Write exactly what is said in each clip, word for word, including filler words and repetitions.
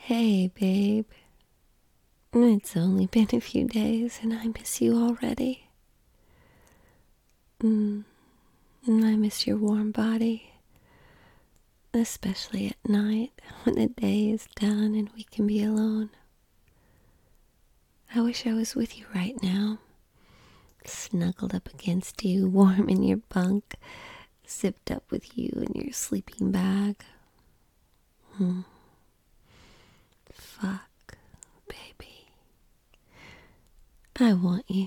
Hey, babe. It's only been a few days and I miss you already. Mm, I miss your warm body, especially at night when the day is done and we can be alone. I wish I was with you right now, snuggled up against you, warm in your bunk, zipped up with you in your sleeping bag. Hmm. Fuck, baby. I want you.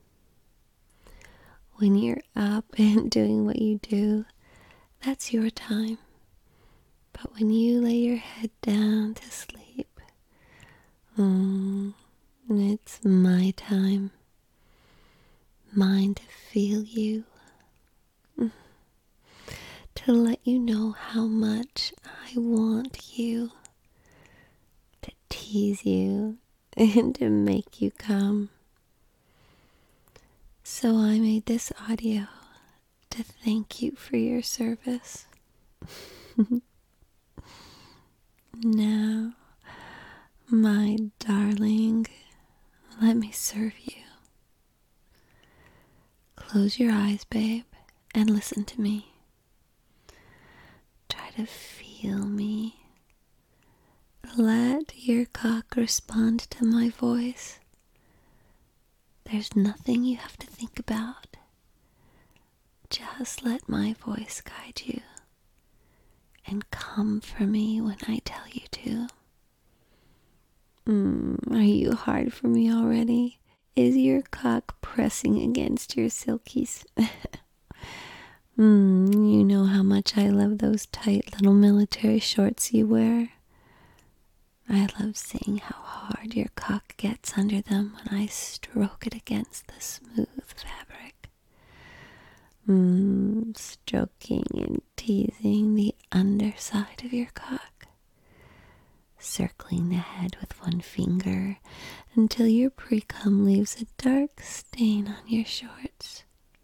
When you're up and doing what you do, that's your time. But when you lay your head down to sleep, mm, it's my time. Mine to feel you. Mm. To let you know how much I want you. To tease you and to make you come. So I made this audio to thank you for your service. Now, my darling, let me serve you. Close your eyes, babe, and listen to me. Try to feel me. Let your cock respond to my voice. There's nothing you have to think about. Just let my voice guide you. And come for me when I tell you to. Mm, are you hard for me already? Is your cock pressing against your silkies? mm, you know how much I love those tight little military shorts you wear. I love seeing how hard your cock gets under them when I stroke it against the smooth fabric. Mm, stroking and teasing the underside of your cock. Circling the head with one finger until your pre-cum leaves a dark stain on your shorts.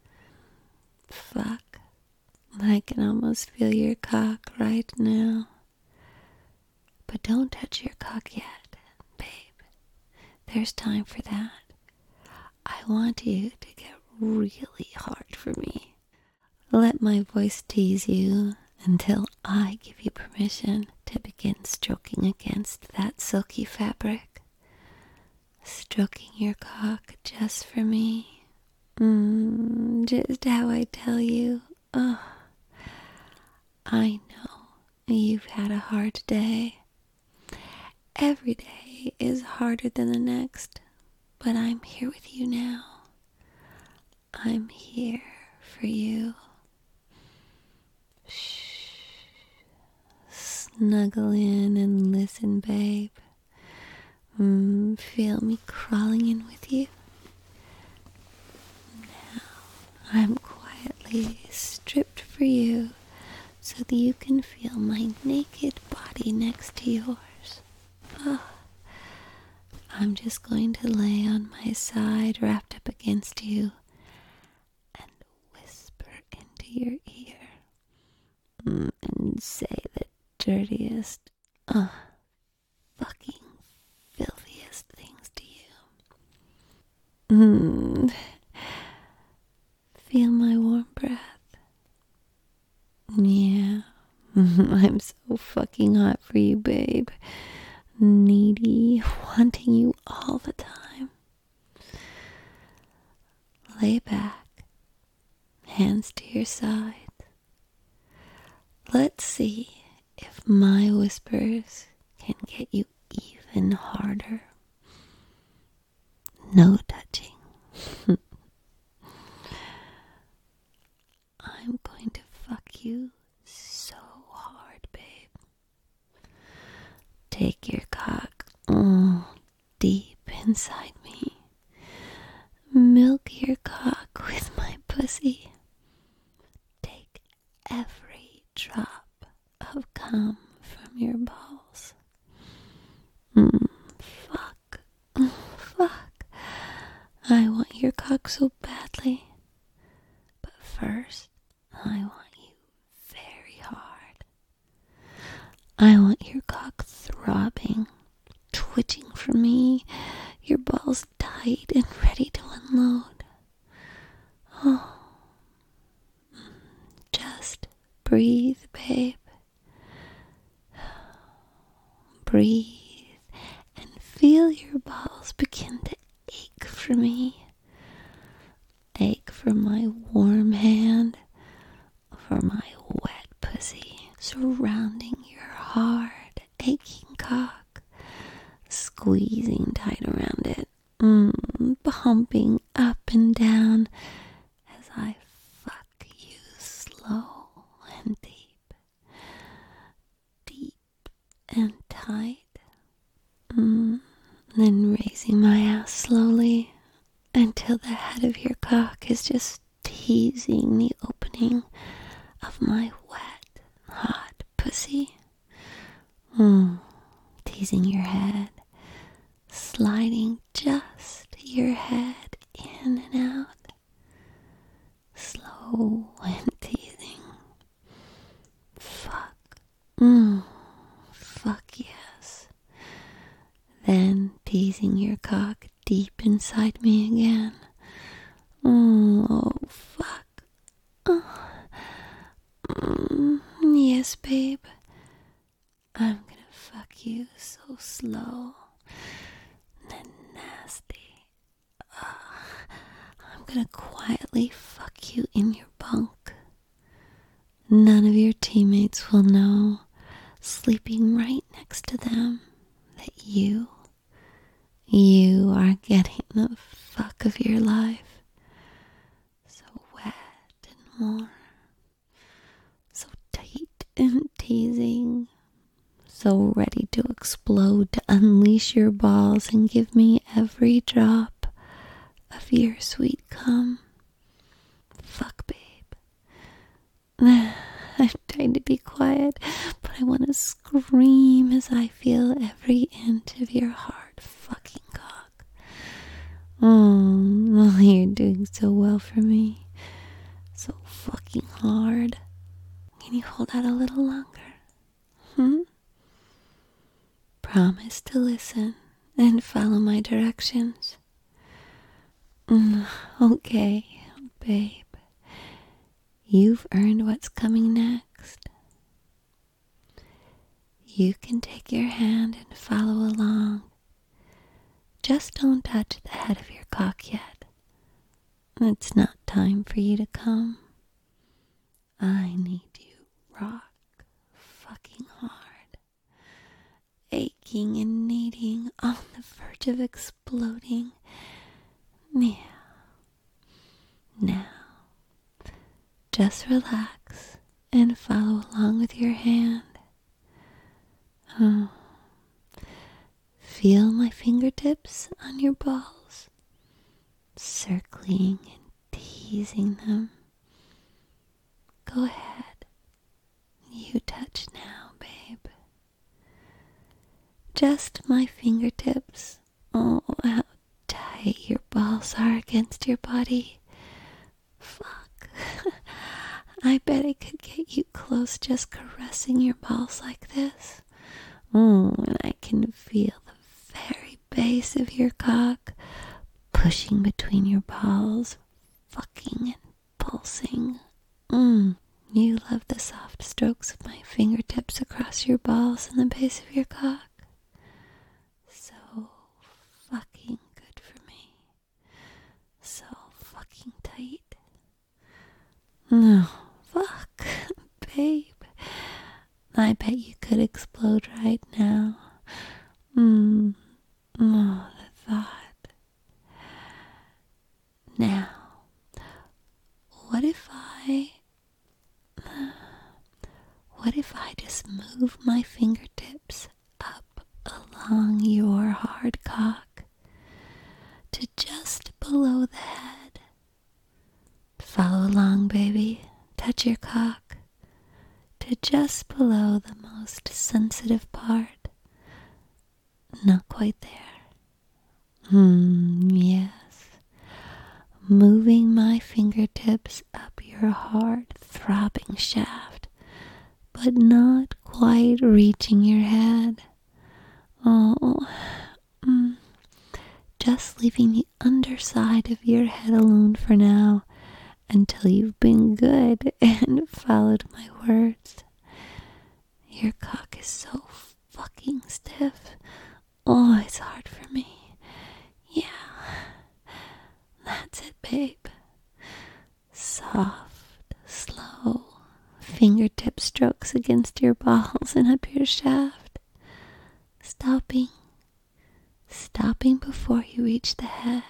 Fuck. I can almost feel your cock right now. But don't touch your cock yet, babe. There's time for that. I want you to get really hard for me. Let my voice tease you until I give you permission to begin stroking against that silky fabric. Stroking your cock just for me. Mm, just how I tell you. Oh, I know you've had a hard day. Every day is harder than the next, but I'm here with you now. I'm here for you. Shh. Snuggle in and listen, babe. Mm, feel me crawling in with you. Now I'm quietly stripped for you so that you can feel my naked body next to yours. Oh, I'm just going to lay on my side wrapped up against you and whisper into your ear mm, and say the dirtiest, uh, fucking filthiest things to you. Mm. Feel my warm breath. Yeah, I'm so fucking hot for you, babe. Needy, wanting you all the time. Lay back, hands to your side. Let's see if my whispers can get you even harder. No touching. I'm going to fuck you so hard, babe. Take your cock oh, deep inside me. Milk your cock with my pussy. Take every drop of cum from your balls. Mm, fuck. Oh, fuck. I want your cock so badly. But first, I want you very hard. I want your cock throbbing twitching for me, your balls tight and ready to unload. Oh, just breathe, babe. Breathe and feel your balls begin to ache for me. Ache for my warm hand, for my wet pussy surrounding your hard, aching cock, squeezing tight around it, mm, pumping up and down as I fuck you slow and deep, deep and tight. Mm, then raising my ass slowly until the head of your cock is just teasing the opening of my wet, hot pussy. Mm, teasing your head, sliding just your head in and out, slow and teasing. Fuck. Mm, fuck yes. Then teasing your cock deep inside me again. Oh, fuck. Oh. Mm, yes, babe. I'm gonna fuck you so slow and nasty. Uh, I'm gonna quietly fuck you in your bunk. None of your teammates will know, sleeping right next to them, that you, you are getting the fuck of your life. So wet and warm, so tight and teasing, so ready to explode, to unleash your balls and give me every drop of your sweet cum. Fuck, babe. I'm trying to be quiet, but I want to scream as I feel every inch of your hard fucking cock. Oh, you're doing so well for me. So fucking hard. Can you hold out a little longer? Hmm? Promise to listen and follow my directions. Mm, okay, babe. You've earned what's coming next. You can take your hand and follow along. Just don't touch the head of your cock yet. It's not time for you to come. I need you rock fucking hard, aching and needing, on the verge of exploding. Yeah. Now, just relax and follow along with your hand. Oh. Feel my fingertips on your balls, circling and teasing them. Go ahead. You touch now, babe. Just my fingertips. Oh, how tight your balls are against your body. Fuck. I bet I could get you close just caressing your balls like this. Oh, and I can feel the very base of your cock pushing between your balls, fucking and pulsing. Mmm, you love the soft strokes of my fingertips across your balls and the base of your cock. So fucking good for me. So fucking tight. No, fuck, babe. I bet you could explode right now. Mmm, oh, the thought. Now, what if I... What if I just move my fingertips up along your hard cock to just below the head? Follow along, baby. Touch your cock to just below the most sensitive part. Not quite there. Hmm, yes. Moving my fingertips up your hard, throbbing shaft, but not quite reaching your head. Oh, just leaving the underside of your head alone for now until you've been good and followed my words. Your cock is so fucking stiff. Oh, it's hard for me. Yeah. That's it, babe. Soft, slow, fingertip strokes against your balls and up your shaft. Stopping. Stopping before you reach the head.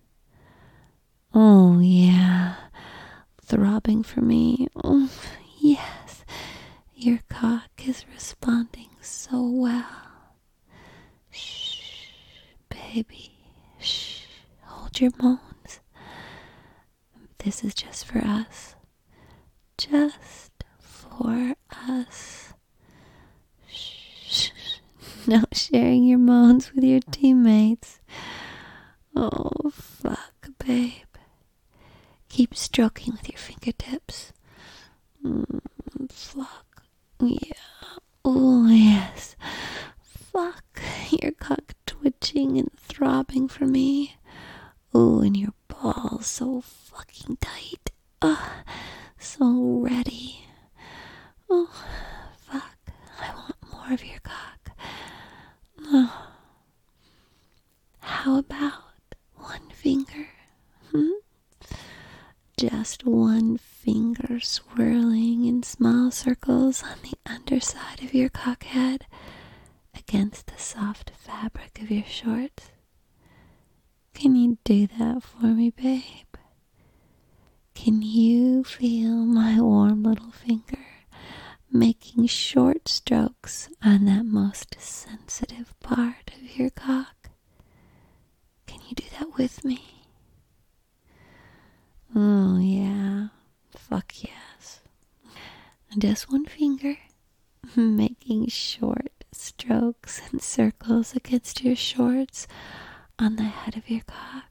Oh, yeah. Throbbing for me. Oh, yes. Your cock is responding so well. Shh, baby. Shh. Hold your moans. This is just for us. Just for us. Shh. No sharing your moans with your teammates. Oh, fuck, babe. Keep stroking with your fingertips. Mm, fuck. Yeah. Oh, yes. Fuck. Your cock twitching and throbbing for me. Oh, and your balls so fucking tight. Oh, so ready. Oh, fuck. I want more of your cock. Oh. How about one finger? Hmm? Just one finger swirling in small circles on the underside of your cock head against the soft fabric of your shorts. Can you do that for me, babe? Can you feel my warm little finger making short strokes on that most sensitive part of your cock? Can you do that with me? Oh, yeah. Fuck yes. Just one finger making short strokes and circles against your shorts on the head of your cock.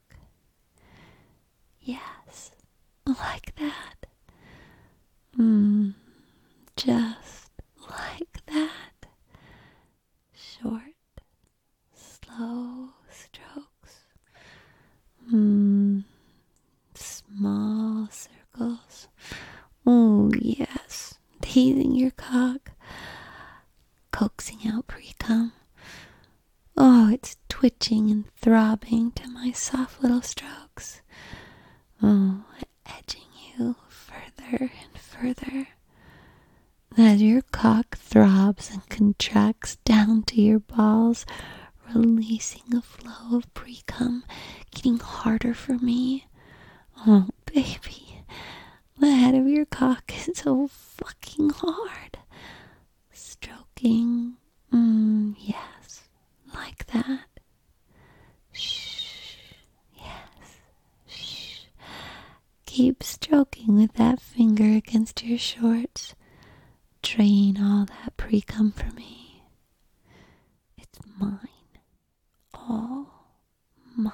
Yes, like that. Mm, just like that. Short, slow strokes. Mm, small circles. Oh, yes. Teasing your cock. Coaxing out pre-cum. Oh, it's twitching and throbbing to my soft little strokes. Oh, edging you further and further. As your cock throbs and contracts down to your balls, releasing a flow of pre-cum, getting harder for me. Oh, baby, the head of your cock is so fucking hard. Stroking, mm, yes, like that. Shh, yes, shh. Keep stroking with that finger against your shorts. Drain all that pre-cum for me. It's mine. All mine.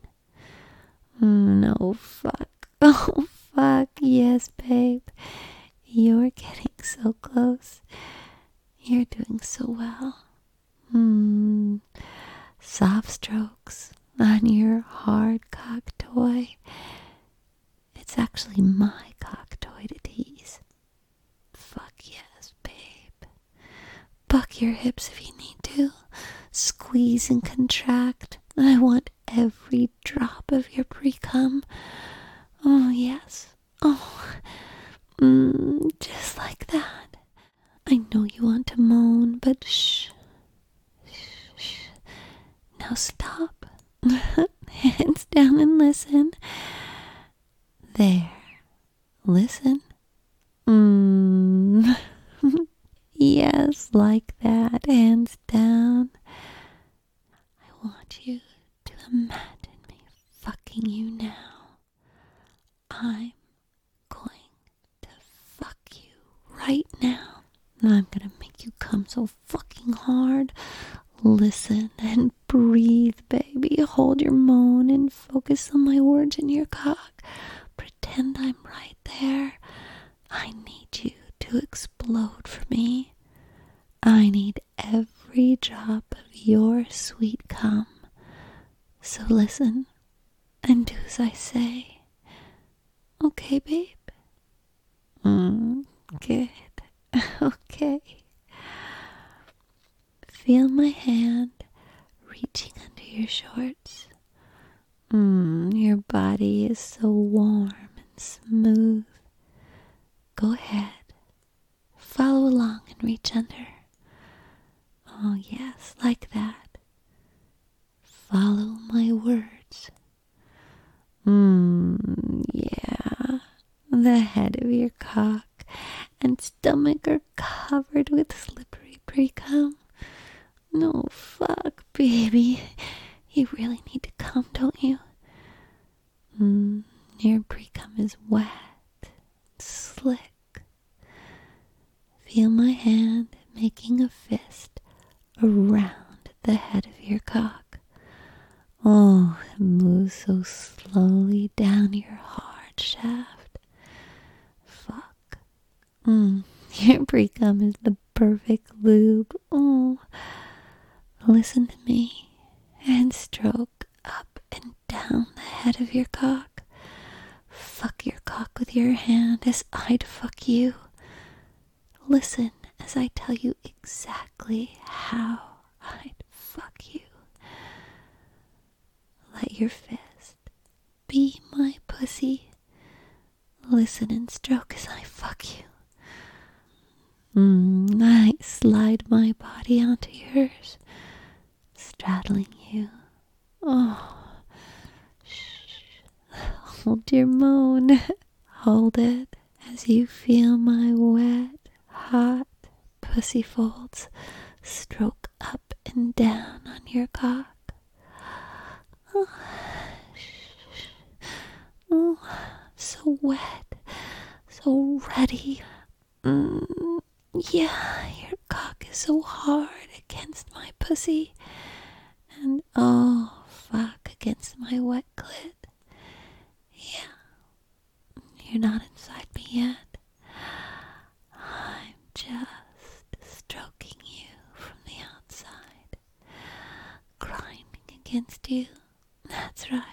Mm, no, fuck. Oh, fuck. Yes, babe. You're getting so close. You're doing so well. Mm, soft strokes on your hard cock toy. It's actually my cock toy to tease. Fuck yes, babe. Buck your hips if you need to. Squeeze and contract. I want every drop of your pre-cum. Oh, yes. Oh, mm, just like that. I know you want to moan, but shh. Shh, shh. Now stop. Hands down and listen. There. Listen. Mm. Yes, like that. Hands down. I want you to imagine me fucking you now. I'm going to fuck you right now. I'm gonna make you come so fucking hard. Listen and breathe, baby. Hold your moan and focus on my words in your cock. Pretend I'm right there. I need you to explode for me. I need every drop of your sweet cum So listen and do as I say. Okay, babe? Mm, good. Okay. Feel my hand reaching under your shorts. Mm, your body is so warm and smooth. Go ahead. Follow along and reach under. Oh, yes, like that. Follow my words. Mmm, yeah. The head of your cock and stomach are covered with slippery pre-cum. No, fuck, baby. You really need to come, don't you? Mmm, your pre-cum is wet, slick. Feel my hand making a fist around the head of your cock. Oh, it moves so slowly down your hard shaft. Fuck. Mm, your pre-cum is the perfect lube. Oh, listen to me and stroke up and down the head of your cock. Fuck your cock with your hand as I'd fuck you. Listen as I tell you exactly how I'd fuck you. Let your fist be my pussy. Listen and stroke as I fuck you. Mm, I slide my body onto yours, straddling you. Oh, shh. Hold your moan. Hold it as you feel my wet, hot pussy folds stroke up and down on your cock. Oh, oh, so wet, so ready. Mm, yeah, your cock is so hard against my pussy. And oh, fuck, against my wet clit. Yeah, you're not inside me yet. I'm just stroking you from the outside, grinding against you. That's right.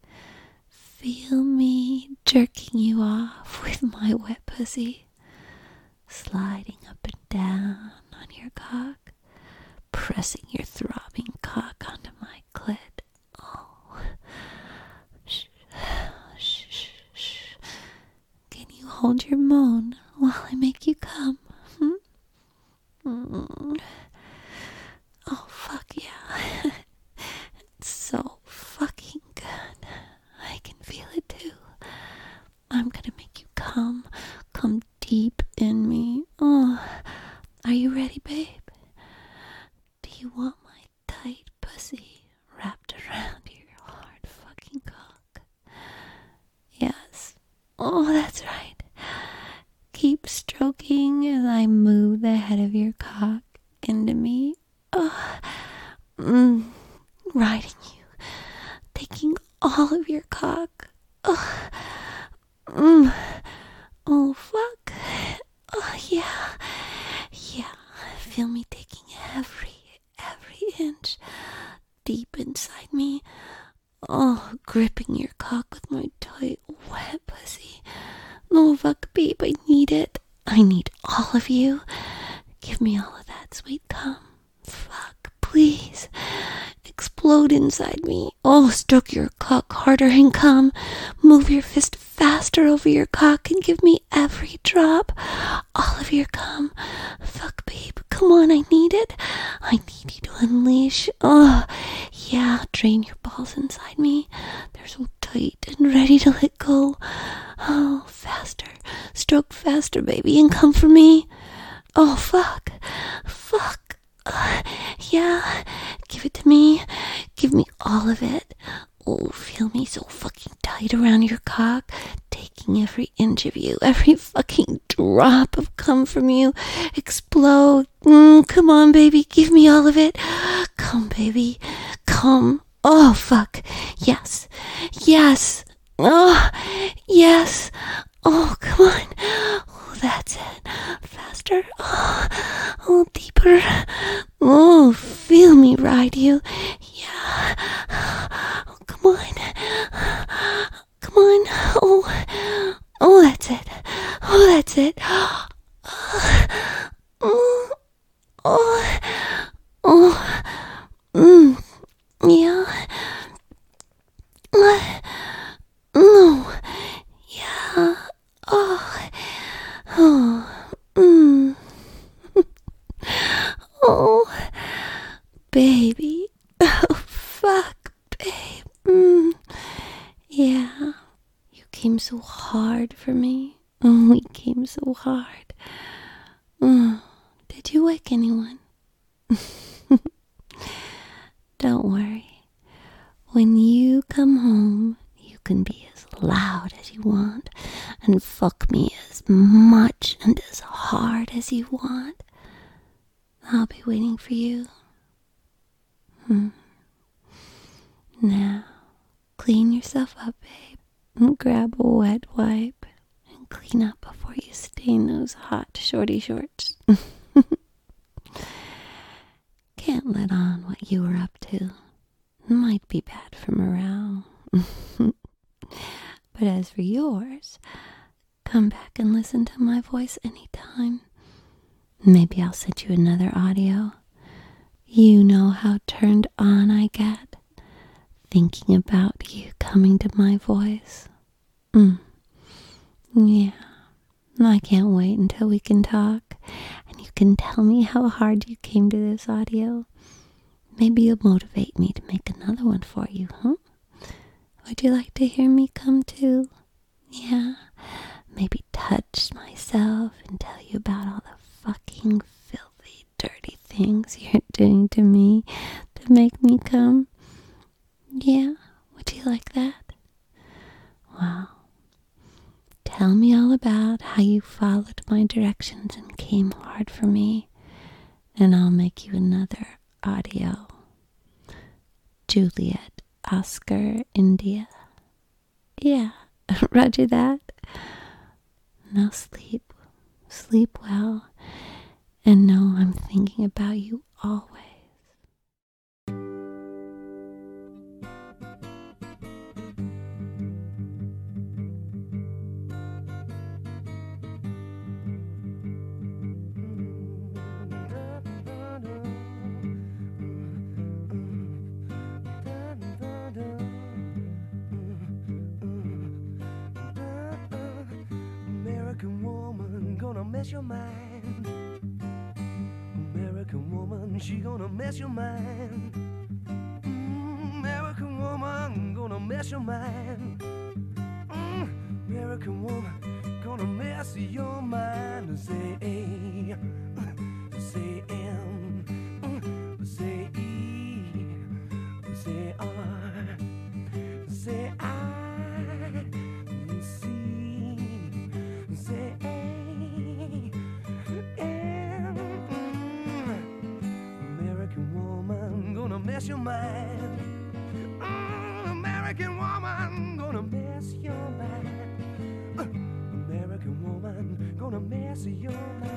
Feel me jerking you off with my wet pussy, sliding up and down on your cock, pressing your throbbing cock onto my clit. Oh, shh, shh, shh, shh. Can you hold your moan while I make you come? Hmm? Mm. Oh, fuck yeah. It's so fucking good. I can feel it too. I'm gonna make you come, come deep in me. Oh, are you ready, babe? Do you want my tight pussy wrapped around your hard fucking cock? Yes. Oh, that's right. Keep stroking as I move the head of your cock into me. Oh, mm, riding you, taking all of your cock. Oh, mm, oh, fuck. Oh, yeah. Yeah, feel me taking every, every inch deep inside me. Oh, gripping your cock with my tight, wet pussy. Oh, fuck, babe, I need it. I need all of you. Give me all of that sweet cum. Fuck, please. Explode inside me. Oh, stroke your cock harder and come. Move your fist faster over your cock and give me every drop. All of your cum. Fuck, babe. Come on, I need it. I need you to unleash. Oh, yeah, drain your balls inside me. They're so tight and ready to let go. Oh, faster. Stroke faster, baby, and come for me. Oh, fuck. Fuck. Uh, yeah, give it to me. Give me all of it. Oh, feel me so fucking tight around your cock, taking every inch of you, every fucking drop of cum from you. Explode. Mm, come on, baby, give me all of it. Come, baby, come. Oh, fuck. Yes. Yes. Oh, yes. Oh, come on. Oh, that's it. Faster. Oh, oh, deeper. Oh, feel me ride you. Yeah. baby. Oh, fuck, babe. Mm. Yeah. You came so hard for me. Oh, we came so hard. Oh, did you wake anyone? Don't worry. When you come home, you can be as loud as you want and fuck me as much and as hard as you want. I'll be waiting for you. Hmm. Now, clean yourself up, babe, and grab a wet wipe and clean up before you stain those hot shorty shorts. Can't let on what you were up to. Might be bad for morale. But as for yours, come back and listen to my voice anytime. Maybe I'll send you another audio. You know how turned on I get thinking about you coming to my voice. Mm. Yeah, I can't wait until we can talk and you can tell me how hard you came to this audio. Maybe you'll motivate me to make another one for you, huh? Would you like to hear me come too? Yeah, maybe touch myself and tell you about all the fucking filthy, dirty things you're doing to me to make me come. Yeah, would you like that? Well, tell me all about how you followed my directions and came hard for me, and I'll make you another audio. Juliet, Oscar, India. Yeah, roger that. Now sleep, sleep well, and know I'm thinking about you always. American woman gonna mess your mind. American woman, she gonna mess your mind. Mm, American woman gonna mess your mind. Mm, American woman gonna mess your mind. Say A, say M, mm, say E, say R, say I. Say A, M, American woman gonna mess your mind. Mm, American woman gonna mess your mind. Uh, American woman gonna mess your mind.